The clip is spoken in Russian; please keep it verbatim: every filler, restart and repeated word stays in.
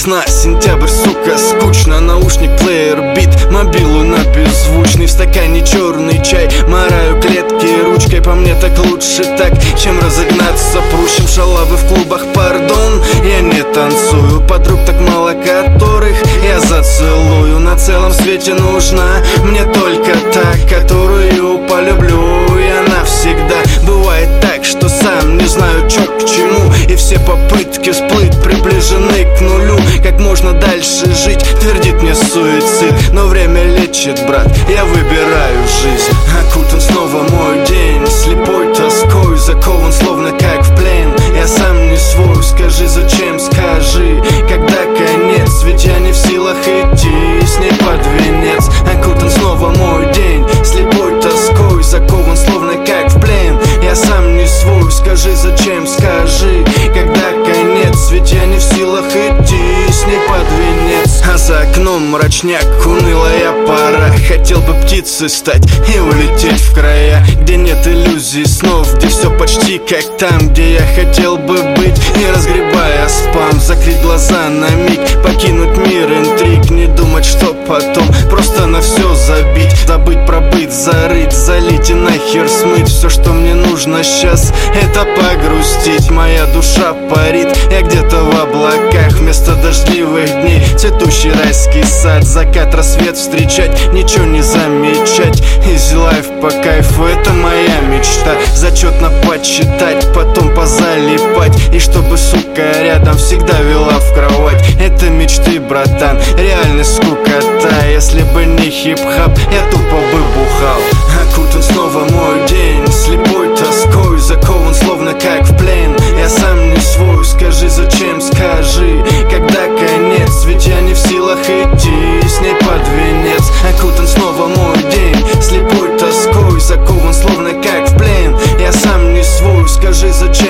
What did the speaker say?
весна, сентябрь, сука, скучно. Наушник, плеер, бит, мобилу на беззвучный. В стакане черный чай, мораю клетки ручкой. По мне так лучше так, чем разогнаться прущим. Шалавы в клубах, пардон, я не танцую. Подруг так мало, которых я зацелую. На целом свете нужна мне только та, которую полюблю я навсегда. Бывает так, что сам не знаю, чё к чему, и все попытки всплыть приближены к нулю. Как можно дальше жить, твердит мне суицид. Но время лечит, брат, я выбираю жизнь. Окутан снова мой день слепой тоской, закован словно как в плен. Я сам не свой, скажи зачем, скажи, когда конец, ведь я не в силах идти с ней под венец. Окутан снова мой день слепой тоской, закован словно как в плен. Я сам не свой, скажи зачем, скажи, когда конец, ведь я не в силах идти с ней под венец. А за окном мрачняк, унылая пора. Хотел бы птицей стать и улететь в края, где нет иллюзий снов, где все почти как там, где я хотел бы быть. Не разгребая спам, закрыть глаза на миг, покинуть мир интриг, не думать, что потом, просто на все забить. Забыть, пробыть, зарыть, залить и нахер смыть. Все, что мне нужно сейчас, это погрустить. Моя душа парит, я где-то в облаках. Вместо дождливых дней цветущий райский сад. Закат, рассвет встречать, ничего не замечать. Easy life по кайфу, это моя мечта. Зачетно почитать, потом позалипать. И чтобы, сука, рядом всегда вела в кровать. Это мечты, братан, реальность скукота. Если бы не хип-хап, я тупо бы бухал. Окутан снова мой день слепой тоской, закован словно как в плен. Я сам не свой, скажи зачем, скажи, когда конец, ведь я не в силах идти с ней под венец. Окутан снова мой день слепой тоской, закован словно как в плен. Я сам не свой, скажи зачем.